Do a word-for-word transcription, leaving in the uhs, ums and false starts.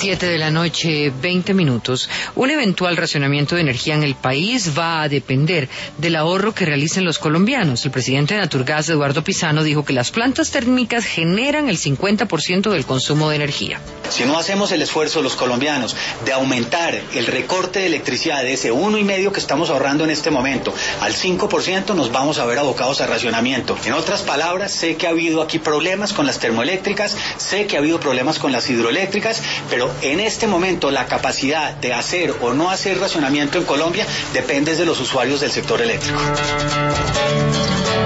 Siete de la noche, veinte minutos. Un eventual racionamiento de energía en el país va a depender del ahorro que realicen los colombianos. El presidente de Naturgas, Eduardo Pisano, dijo que las plantas térmicas generan el cincuenta por ciento del consumo de energía. Si no hacemos el esfuerzo los colombianos de aumentar el recorte de electricidad de ese uno y medio que estamos ahorrando en este momento al cinco por ciento, nos vamos a ver abocados a racionamiento. En otras palabras, sé que ha habido aquí problemas con las termoeléctricas, sé que ha habido problemas con las hidroeléctricas, pero en este momento la capacidad de hacer o no hacer racionamiento en Colombia depende de los usuarios del sector eléctrico.